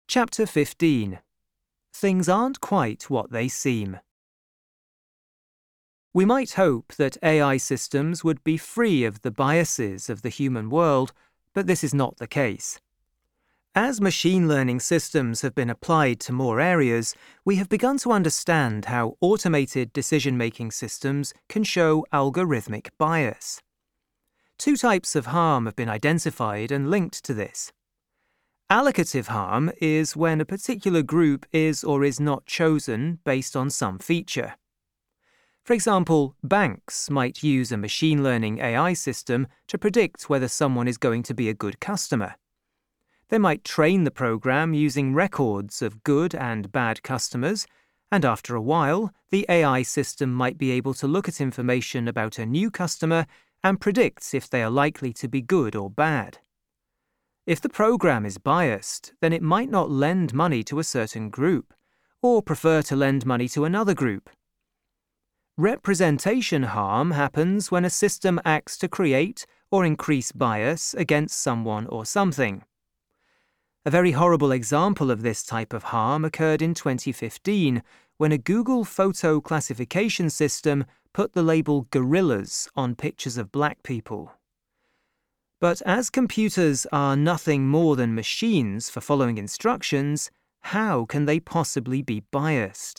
Chapter 15. Things aren't quite what they seem. We might hope that AI systems would be free of the biases of the human world, but this is not the case. As machine learning systems have been applied to more areas, we have begun to understand how automated decision-making systems can show algorithmic bias. Two types of harm have been identified and linked to this. Allocative harm is when a particular group is or is not chosen based on some feature. For example, banks might use a machine learning AI system to predict whether someone is going to be a good customer. They might train the program using records of good and bad customers, and after a while, the AI system might be able to look at information about a new customer and predict if they are likely to be good or bad. If the program is biased, then it might not lend money to a certain group, or prefer to lend money to another group. Representation harm happens when a system acts to create or increase bias against someone or something. A very horrible example of this type of harm occurred in 2015 when a Google photo classification system put the label gorillas on pictures of black people. But as computers are nothing more than machines for following instructions, how can they possibly be biased?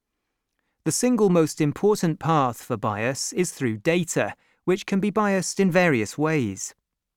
The single most important path for bias is through data, which can be biased in various ways.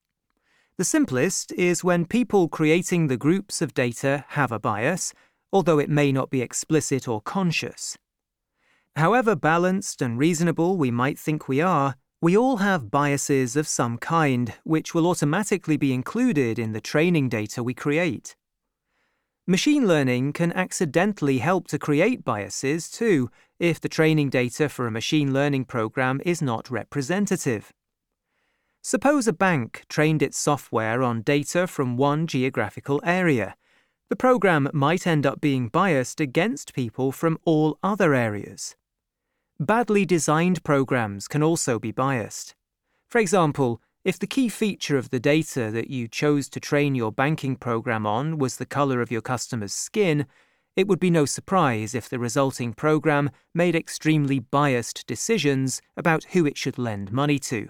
The simplest is when people creating the groups of data have a bias, although it may not be explicit or conscious. However balanced and reasonable we might think we are, we all have biases of some kind, which will automatically be included in the training data we create. Machine learning can accidentally help to create biases too, if the training data for a machine learning program is not representative. Suppose a bank trained its software on data from one geographical area. The program might end up being biased against people from all other areas. Badly designed programs can also be biased. For example, if the key feature of the data that you chose to train your banking program on was the color of your customer's skin, it would be no surprise if the resulting program made extremely biased decisions about who it should lend money to.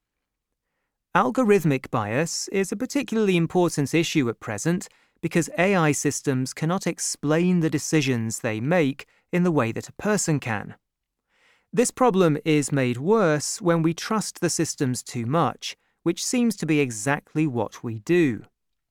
Algorithmic bias is a particularly important issue at present because AI systems cannot explain the decisions they make in the way that a person can. This problem is made worse when we trust the systems too much, which seems to be exactly what we do.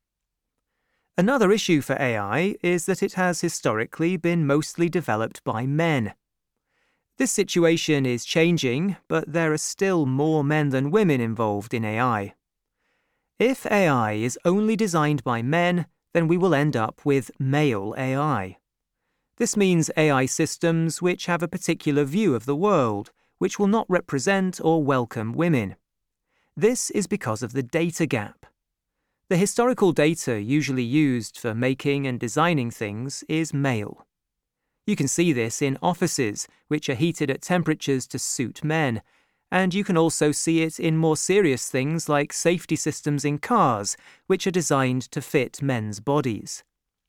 Another issue for AI is that it has historically been mostly developed by men. This situation is changing, but there are still more men than women involved in AI. If AI is only designed by men, then we will end up with male AI. This means AI systems which have a particular view of the world, which will not represent or welcome women. This is because of the data gap. The historical data usually used for making and designing things is male. You can see this in offices, which are heated at temperatures to suit men, and you can also see it in more serious things like safety systems in cars, which are designed to fit men's bodies.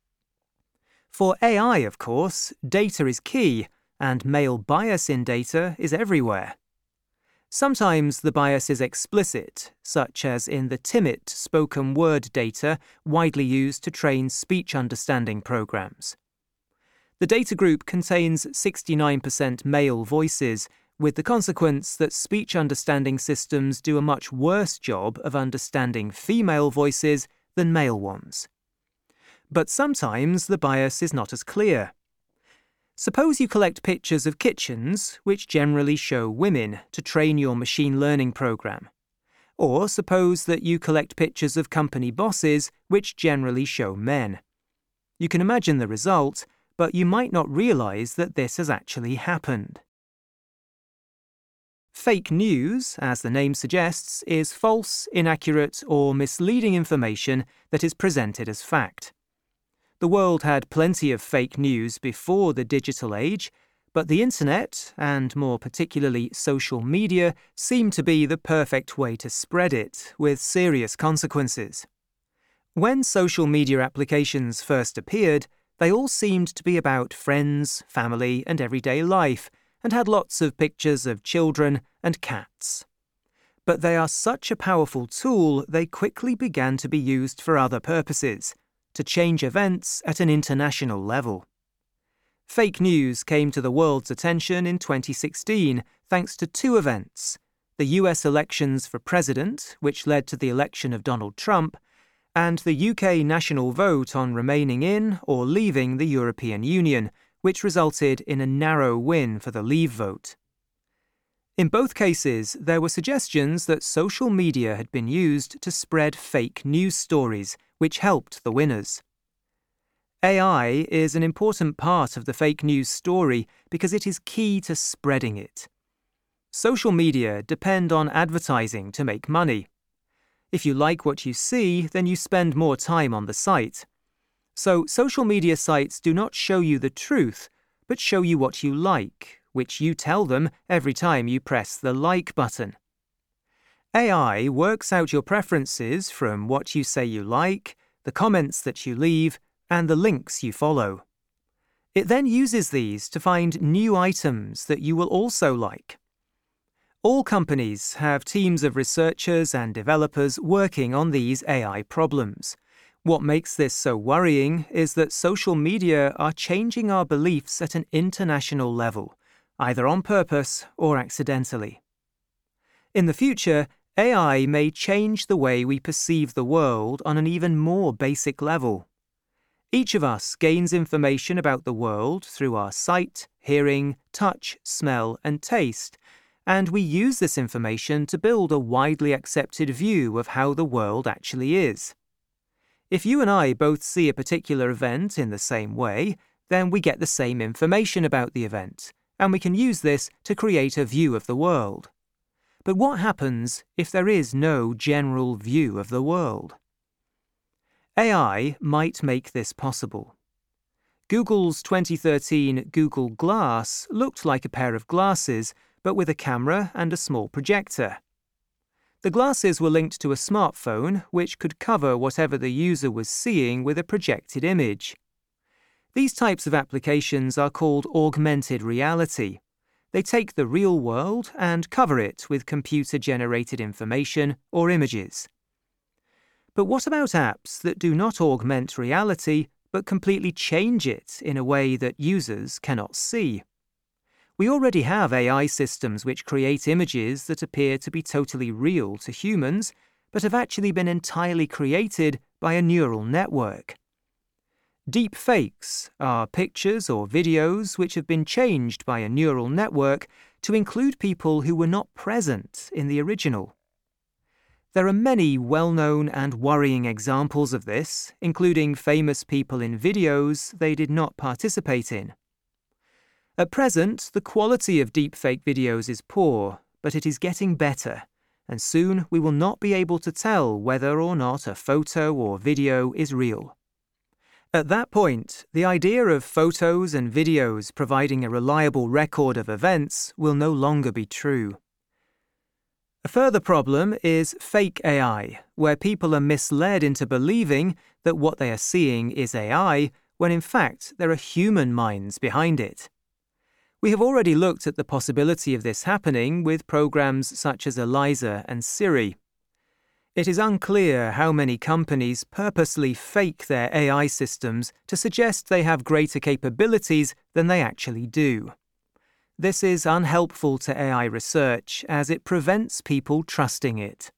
For AI, of course, data is key, and male bias in data is everywhere. Sometimes the bias is explicit, such as in the TIMIT spoken word data widely used to train speech understanding programs. The data group contains 69% male voices, with the consequence that speech understanding systems do a much worse job of understanding female voices than male ones. But sometimes the bias is not as clear. Suppose you collect pictures of kitchens, which generally show women, to train your machine learning program. Or suppose that you collect pictures of company bosses, which generally show men. You can imagine the result, but you might not realize that this has actually happened. Fake news, as the name suggests, is false, inaccurate, or misleading information that is presented as fact. The world had plenty of fake news before the digital age, but the internet, and more particularly social media, seem to be the perfect way to spread it, with serious consequences. When social media applications first appeared, they all seemed to be about friends, family, and everyday life, and had lots of pictures of children and cats. But they are such a powerful tool, they quickly began to be used for other purposes, to change events at an international level. Fake news came to the world's attention in 2016 thanks to two events: the US elections for president, which led to the election of Donald Trump, and the UK national vote on remaining in or leaving the European Union, which resulted in a narrow win for the Leave vote. In both cases, there were suggestions that social media had been used to spread fake news stories, which helped the winners. AI is an important part of the fake news story because it is key to spreading it. Social media depend on advertising to make money. If you like what you see, then you spend more time on the site. So social media sites do not show you the truth, but show you what you like, which you tell them every time you press the like button. AI works out your preferences from what you say you like, the comments that you leave, and the links you follow. It then uses these to find new items that you will also like. All companies have teams of researchers and developers working on these AI problems. What makes this so worrying is that social media are changing our beliefs at an international level, either on purpose or accidentally. In the future, AI may change the way we perceive the world on an even more basic level. Each of us gains information about the world through our sight, hearing, touch, smell, and taste, and we use this information to build a widely accepted view of how the world actually is. If you and I both see a particular event in the same way, then we get the same information about the event, and we can use this to create a view of the world. But what happens if there is no general view of the world? AI might make this possible. Google's 2013 Google Glass looked like a pair of glasses, but with a camera and a small projector. The glasses were linked to a smartphone, which could cover whatever the user was seeing with a projected image. These types of applications are called augmented reality. They take the real world and cover it with computer-generated information or images. But what about apps that do not augment reality, but completely change it in a way that users cannot see? We already have AI systems which create images that appear to be totally real to humans, but have actually been entirely created by a neural network. Deep fakes are pictures or videos which have been changed by a neural network to include people who were not present in the original. There are many well-known and worrying examples of this, including famous people in videos they did not participate in. At present, the quality of deepfake videos is poor, but it is getting better, and soon we will not be able to tell whether or not a photo or video is real. At that point, the idea of photos and videos providing a reliable record of events will no longer be true. A further problem is fake AI, where people are misled into believing that what they are seeing is AI, when in fact there are human minds behind it. We have already looked at the possibility of this happening with programs such as Eliza and Siri. It is unclear how many companies purposely fake their AI systems to suggest they have greater capabilities than they actually do. This is unhelpful to AI research as it prevents people trusting it.